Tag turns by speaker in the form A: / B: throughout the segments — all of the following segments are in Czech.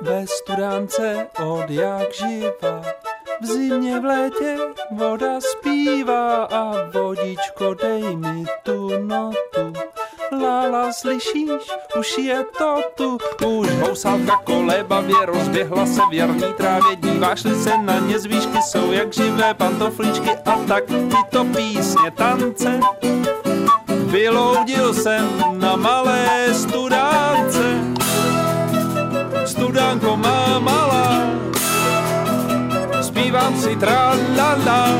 A: ve studánce od jak živa. V zimě v létě voda zpívá a vodičko dej mi tu notu. Lála, slyšíš, už je to tu. Už housalka kolébavě rozběhla se v jarní trávě. Díváš-li se na ně z výšky, jsou jak živé pantofličky. A tak tyto písně tance vyloudil jsem na malé studánce. Studánko má malá, zpívám si tralala.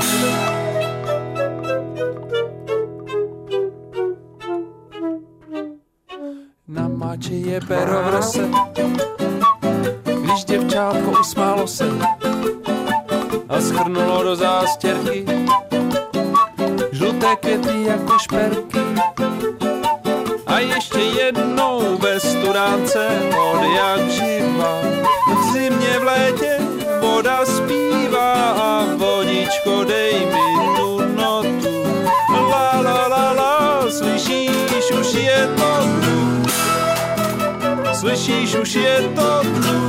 A: Na máči je pero v rose, když děvčátko usmálo se a schrnulo do zástěrky žluté květy jako šperky. A ještě jednou ve studánce od jak živa. V zimě v létě voda zpívá a vodičko dej mi tu notu. La la la la, slyšíš, už je to tu. Slyšíš, už je to tu.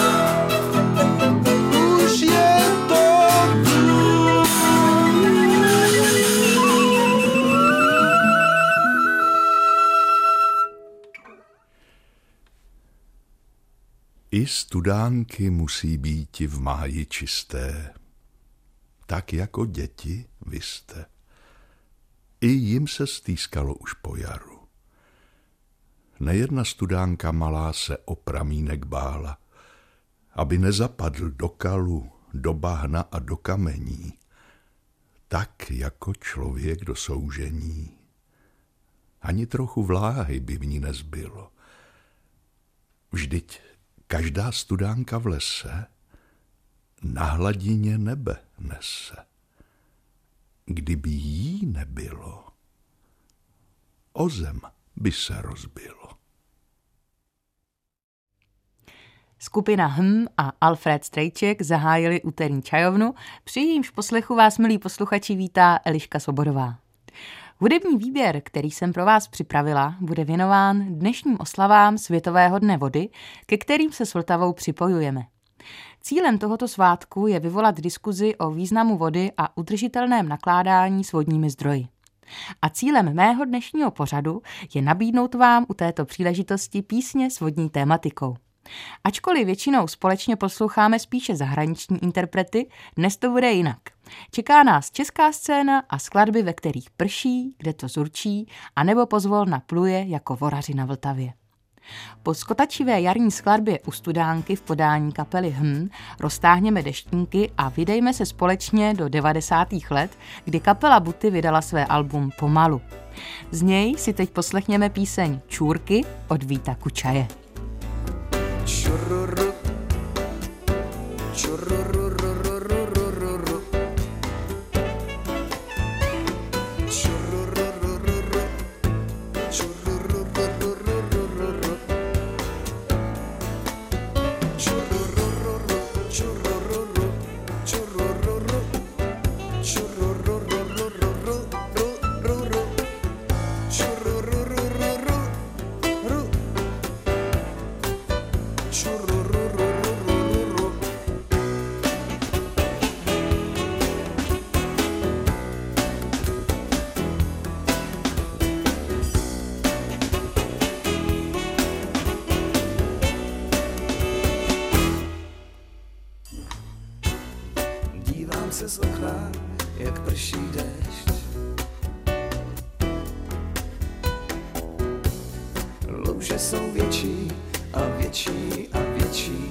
A: Už je to tu.
B: I studánky musí býti v máji čisté, tak jako děti vy jste. I jim se stýskalo už po jaru. Nejedna studánka malá se o pramínek bála, aby nezapadl do kalu, do bahna a do kamení, tak jako člověk do soužení. Ani trochu vláhy by v ní nezbylo. Vždyť každá studánka v lese na hladině nebe nese. Kdyby jí nebylo, o zem by se rozbilo.
C: Skupina a Alfred Strejček zahájili úterní čajovnu, při jejímž poslechu vás, milí posluchači, vítá Eliška Svobodová. Hudební výběr, který jsem pro vás připravila, bude věnován dnešním oslavám Světového dne vody, ke kterým se s Vltavou připojujeme. Cílem tohoto svátku je vyvolat diskuzi o významu vody a udržitelném nakládání s vodními zdroji. A cílem mého dnešního pořadu je nabídnout vám u této příležitosti písně s vodní tématikou. Ačkoliv většinou společně posloucháme spíše zahraniční interprety, dnes to bude jinak. Čeká nás česká scéna a skladby, ve kterých prší, kde to zurčí, anebo pozvolna pluje jako voraři na Vltavě. Po skotačivé jarní skladbě u studánky v podání kapely roztáhněme deštníky a vydejme se společně do 90. let, kdy kapela Buty vydala své album Pomalu. Z něj si teď poslechněme píseň Čůrky od Víta Kučaje.
D: Chururu, churururururururu. Churururururu, churururururururu. Chururururu, churururu, churururu, churururururururu. Churururururu. Dívám se z okna, jak prší déšť. Louže jsou větší a větší a větší.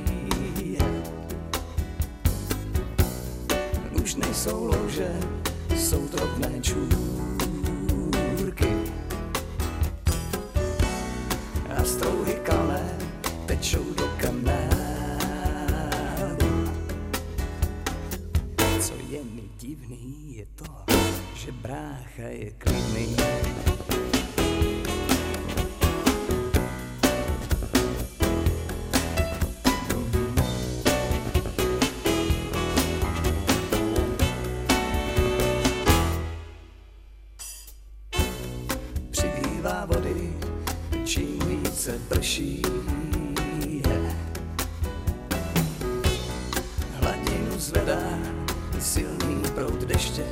D: Už nejsou louže, jsou drobné čůrky. A strouhy kalné tečou do kanálu. Co je mi divný, je to, že brácha je klidný. Přibývá vody, čím více prší. zvedá silný proud deště.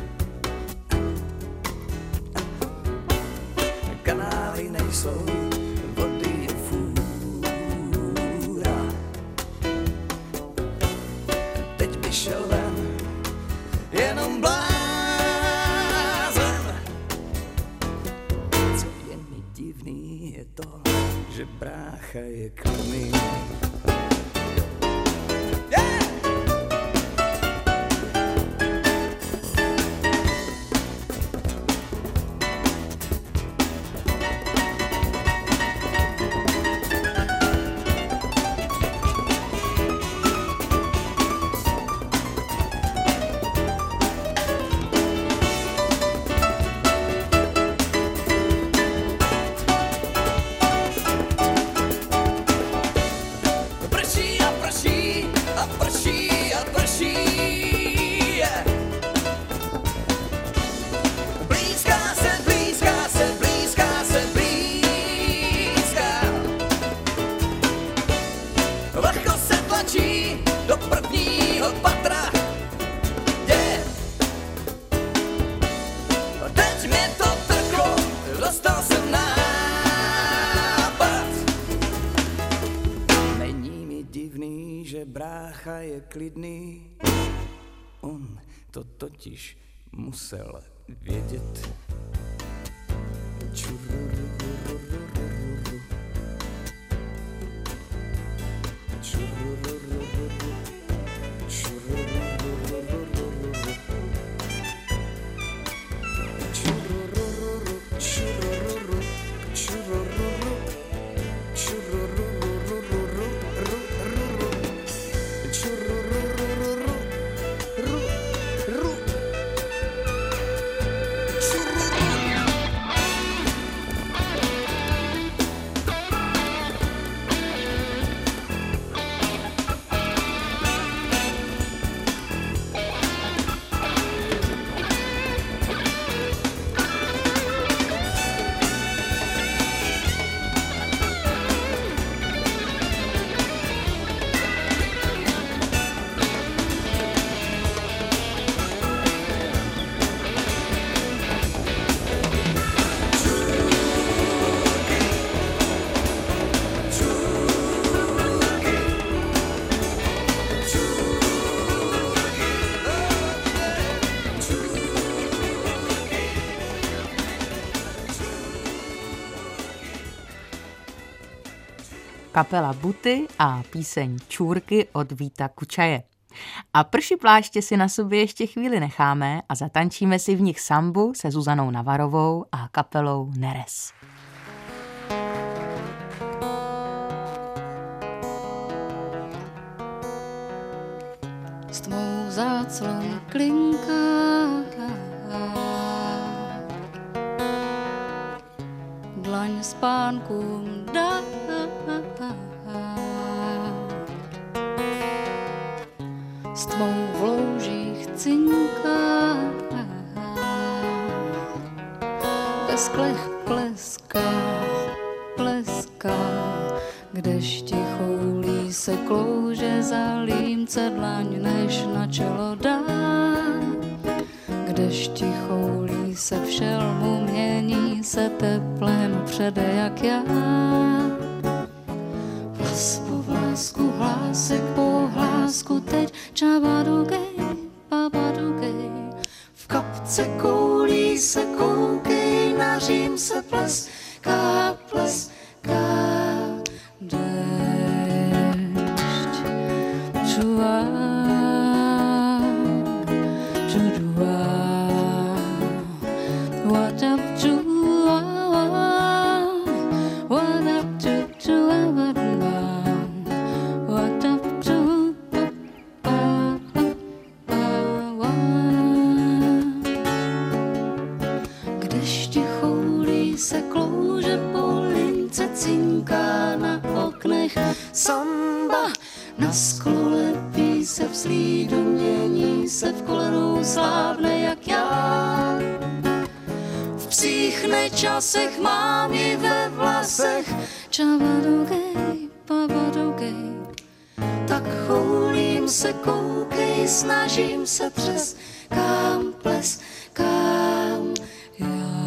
D: Kanály nejsou, vody je fůra. Teď by šel ven jenom blázen. Co je mi divný, je to, že brácha je klidný. Do prvního patra, teď mě to trklo, dostal jsem nápad. Není mi divný, že brácha je klidný, on to totiž musel vědět.
C: Kapela Buty a píseň Čůrky od Víta Kučaje. A prší pláště si na sobě ještě chvíli necháme a zatančíme si v nich sambu se Zuzanou Navarovou a kapelou Neres.
E: S tmou záclon klinká, dlaň spánkům dá, s tmou v loužích cinká, ve sklech pleská, kdežti choulí se klouže za límce dlaň, než na čelo dá, kdežti choulí se v šelmu, mění se teplem přede jak já. Vlas po vlásku, hlásek po hlásku, teď čabadugej, babadugej, v kapce koulí se koukej, na řím se pleská, déšť čuá, čuduá, what up čuá, what up čuá, what up čuá, kdežti choulí se klouže po lince, cinká na oknech samba, na sklo lepí se v slídu, mění se v kolenou, slávne jak já. V psích nečasech mám ji ve vlasech, čabadugej, babadugej, tak pak choulím se, koukej, snažím se přes kam ples, kam já.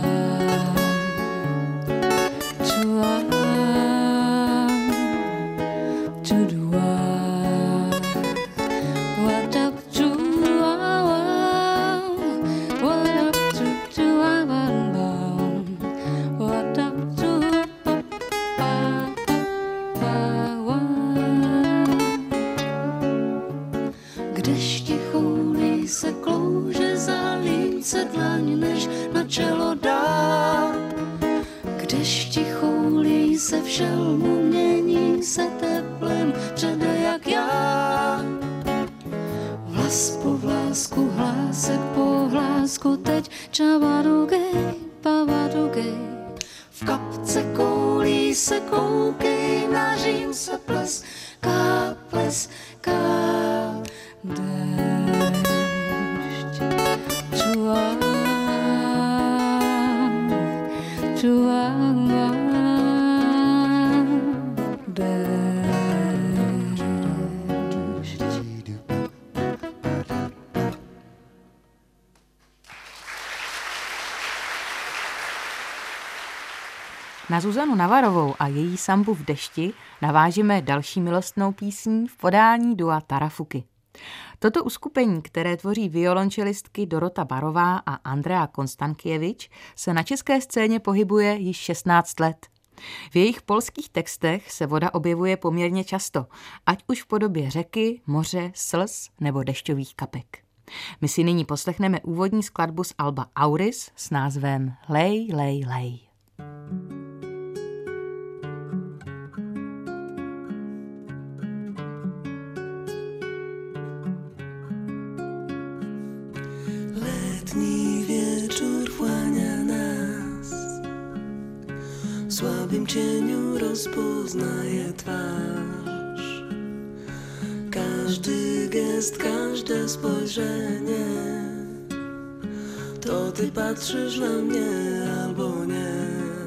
E: Se v šelmu mění se teplem, přede jak já. Vlas po vlásku, hlásek po hlásku, teď čavadugej, pavadugej. V kapce koulí se, koukej, nařím se ples, déšť. Čuá, čuá.
C: Na Zuzanu Navarovou a její sambu v dešti navážeme další milostnou písní v podání dua Tarafuky. Toto uskupení, které tvoří violončelistky Dorota Barová a Andrea Konstankievič, se na české scéně pohybuje již 16 let. V jejich polských textech se voda objevuje poměrně často, ať už v podobě řeky, moře, slz nebo dešťových kapek. My si nyní poslechneme úvodní skladbu z alba Auris s názvem Lej, lej, lej.
F: Letni wieczór wchłania nas, w słabym cieniu rozpoznaje twarz. Każdy gest, każde spojrzenie, to ty patrzysz na mnie albo nie.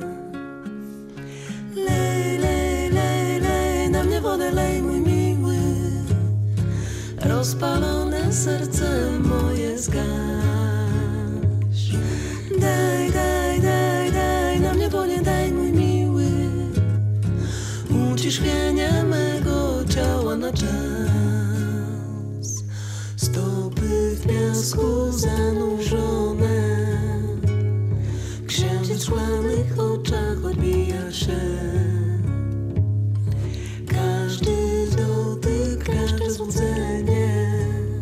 F: Lej, lej, lej, lej, na mnie wodę lej, mój miły, rozpalone serce moje zgaś. Daj, daj, daj, daj, na mnie wodę daj, mój miły, ucisz chwienie mego ciała na czas. Stopy w piasku zanurzone, księżyc w szklanych oczach odbija się. Każdy dotyk, każde złudzenie,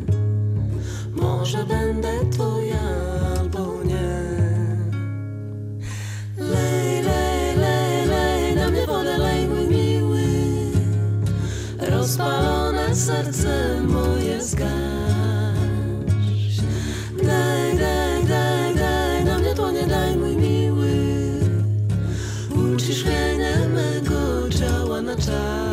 F: może będę twoja albo nie. Lej, lej, lej, lej, na mnie wodę lej, mój miły, rozpalone serce moje zgaś. Daj, daj, daj, daj, na mnie to nie daj, mój miły, ucisz chwienie mego ciała na czas.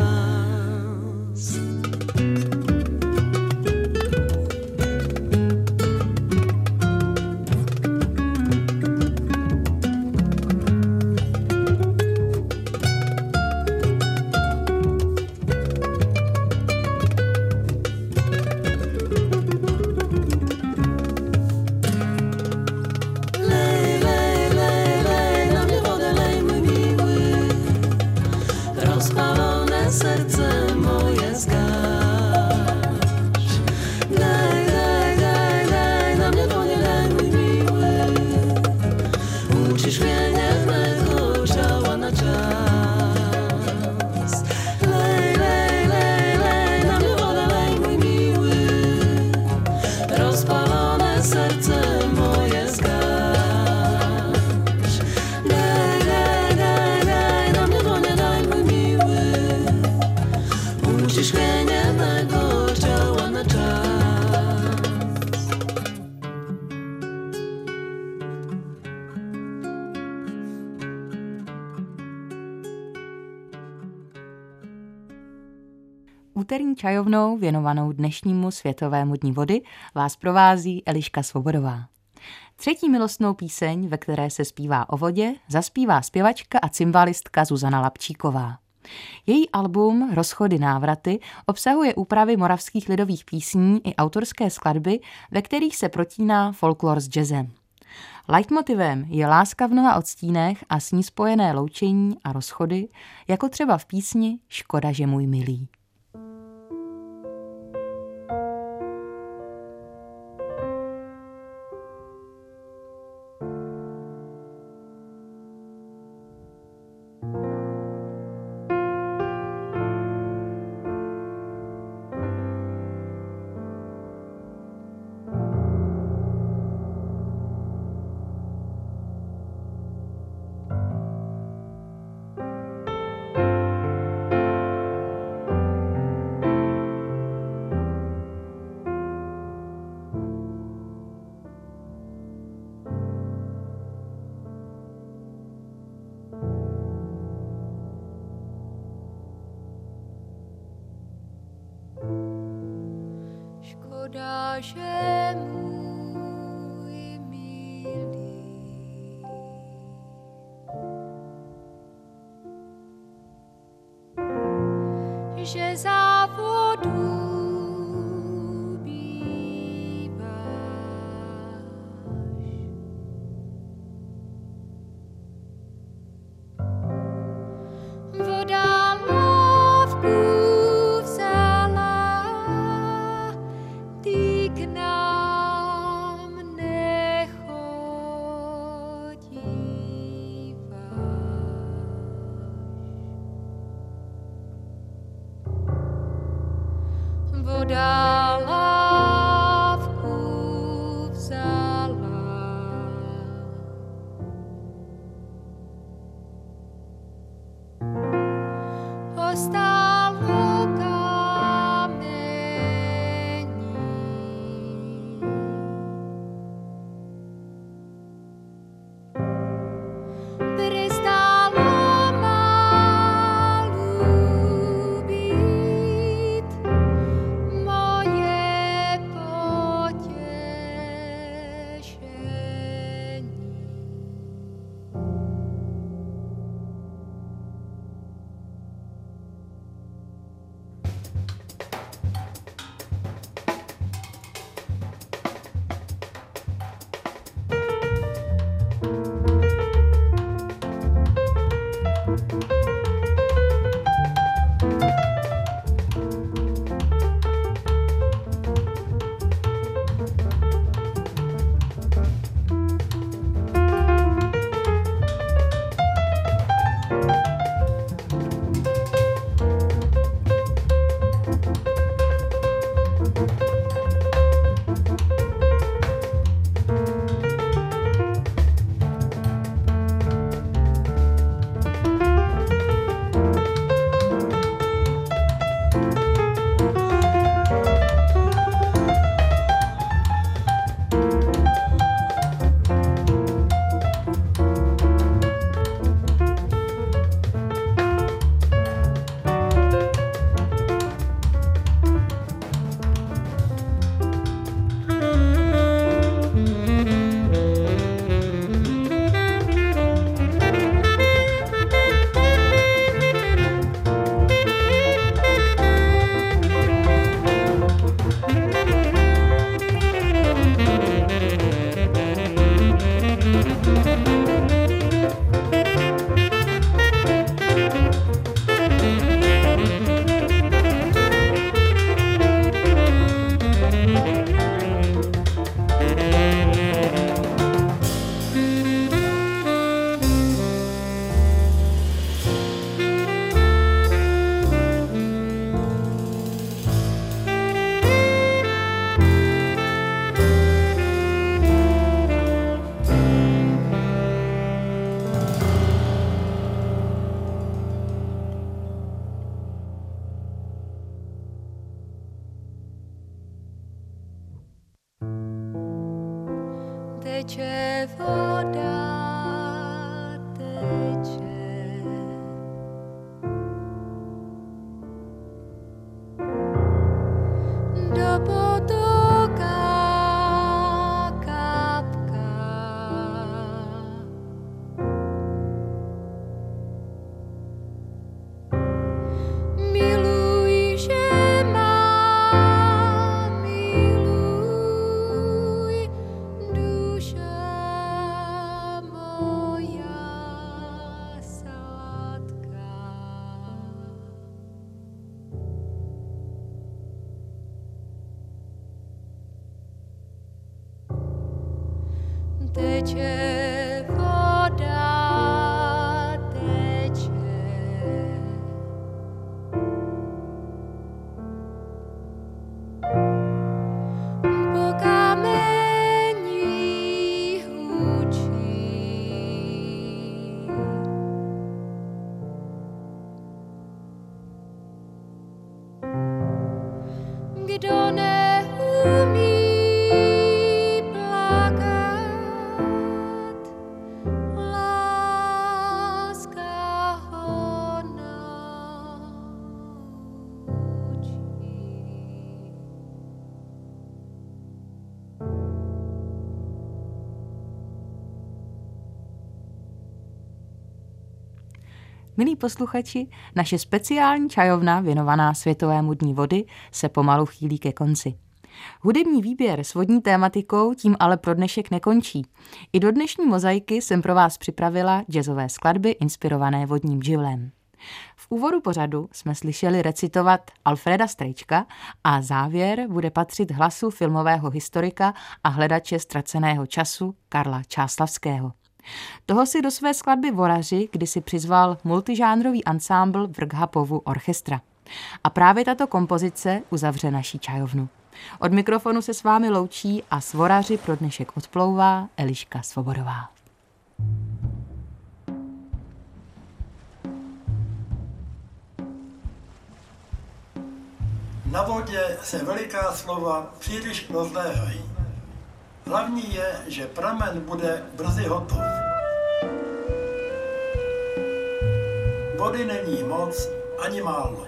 F: Serce moje zgaś. Daj, daj, daj, daj, na mnie to nie daj, mój miły, ucisz chwienie mego ciała na czas. Lej, lej, lej, lej, na mnie wodę lej, mój miły, rozpalone serce moje zgaś. Daj, daj, daj, daj, na mnie to nie daj, mój miły, ucisz chwienie mego ciała na czas.
C: Úterní čajovnou věnovanou dnešnímu Světovému dni vody vás provází Eliška Svobodová. Třetí milostnou píseň, ve které se zpívá o vodě, zaspívá zpěvačka a cymbalistka Zuzana Lapčíková. Její album Rozchody návraty obsahuje úpravy moravských lidových písní i autorské skladby, ve kterých se protíná folklor s jazzem. Leitmotivem je láska v mnoha odstínech a s ní spojené loučení a rozchody, jako třeba v písni Škoda, že můj milý.
E: Škoda, že můj milý že závodu býváš. Voda lávku vzala, ty k nám nechodíváš. Voda lávku vzala, ostalo kamení. Přestalo málu být moje potěšení. Teče voda, teče. Do potoka kapka. teče voda, teče. Po kameni hučí. Kdo neumí plakat, láska ho naučí.
C: Milí posluchači, naše speciální čajovna věnovaná Světovému dní vody se pomalu chýlí ke konci. Hudební výběr s vodní tématikou tím ale pro dnešek nekončí. I do dnešní mozaiky jsem pro vás připravila jazzové skladby inspirované vodním živlem. V úvodu pořadu jsme slyšeli recitovat Alfreda Strejčka a závěr bude patřit hlasu filmového historika a hledače ztraceného času Karla Čáslavského. Toho si do své skladby Voraři kdysi přizval multižánrový ansámbl Vrkhapovu orchestra. A právě tato kompozice uzavře naší čajovnu. Od mikrofonu se s vámi loučí a s Voraři pro dnešek odplouvá Eliška Svobodová.
G: Na vodě se veliká slova příliš rozléhají. Hlavní je, že pramen bude brzy hotov. Vody není moc ani málo.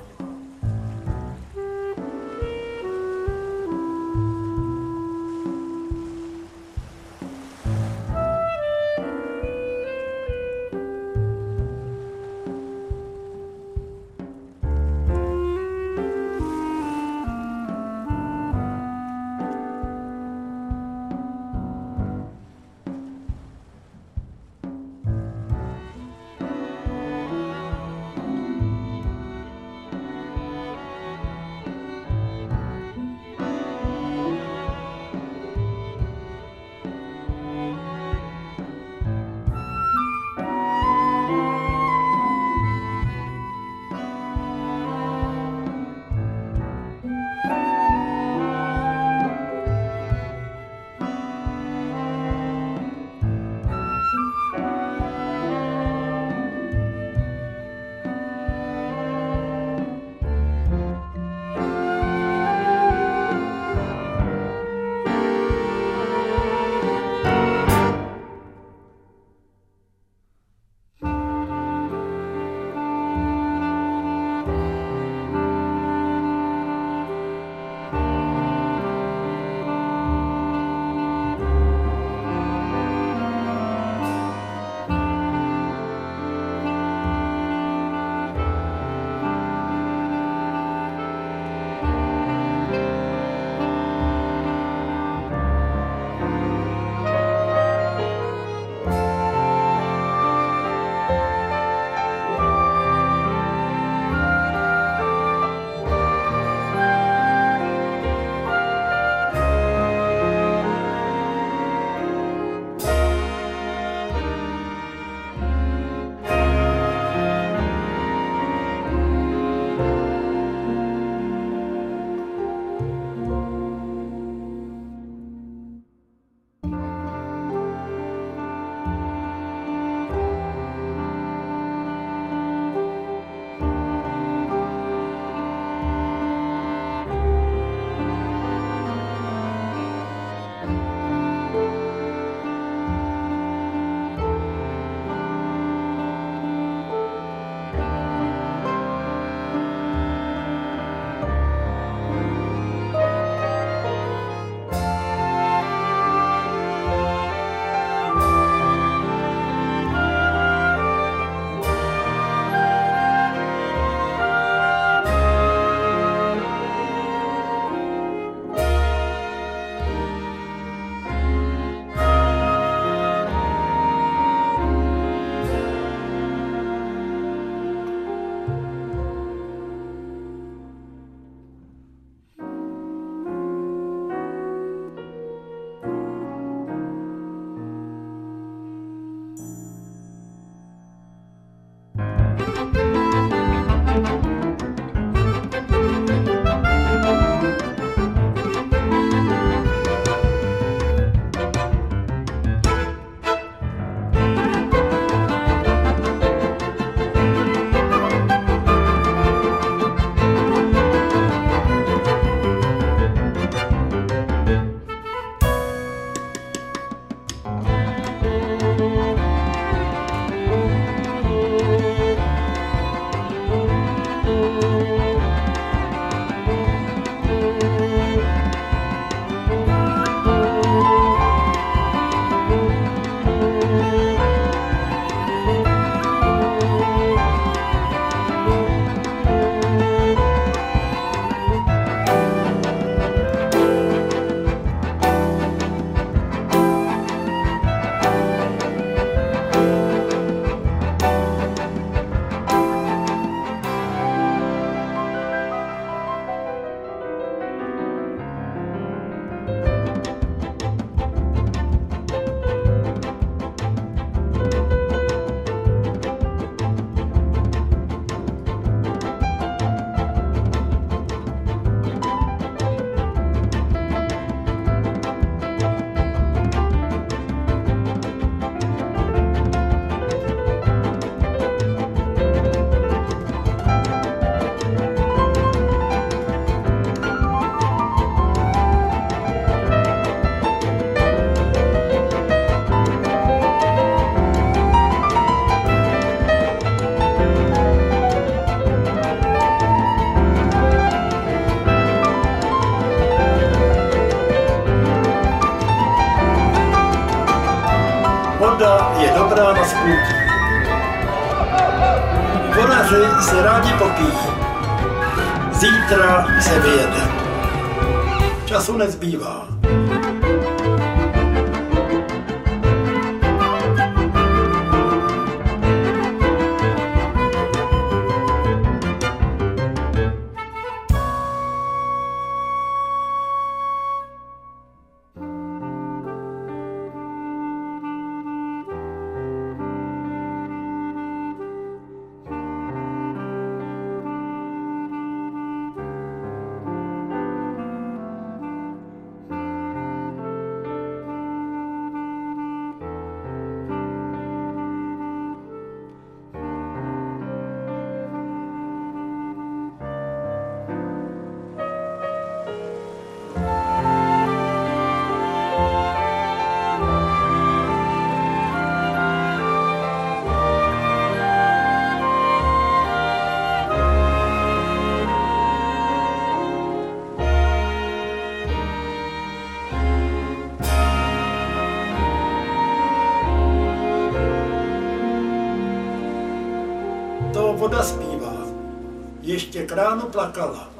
G: je dobrá na splutí. Vodaři si rádi popíjí. Zítra se vyjede. Času nezbývá. To voda zpívá, ještě k ránu plakala.